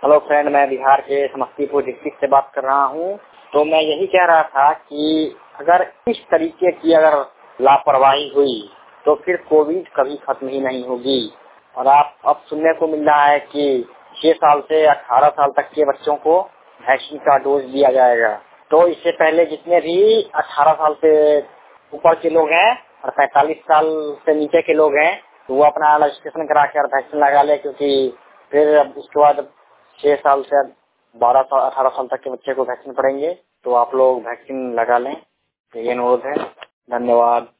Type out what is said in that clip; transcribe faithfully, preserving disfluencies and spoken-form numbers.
Hello friend, मैं बिहार के Samastipur district से बात कर रहा हूँ। तो मैं यही कह रहा था कि अगर इस तरीके की अगर लापरवाही हुई तो फिर कोविड कभी खत्म ही नहीं होगी। और आप अब सुनने को मिल रहा है कि छह साल से अठारह साल तक के बच्चों को वैक्सीन का डोज दिया जाएगा। तो इससे पहले जितने भी अठारह साल से ऊपर के लोग हैं और पैंतालीस साल से नीचे के लोग हैं तो वो अपना रजिस्ट्रेशन करा कर वैक्सीन लगा ले, क्योंकि फिर अब उसके बाद छह साल से बारह साल अठारह साल तक के बच्चे को वैक्सीन पड़ेंगे। तो आप लोग वैक्सीन लगा लें, तो ये अनुरोध है। धन्यवाद।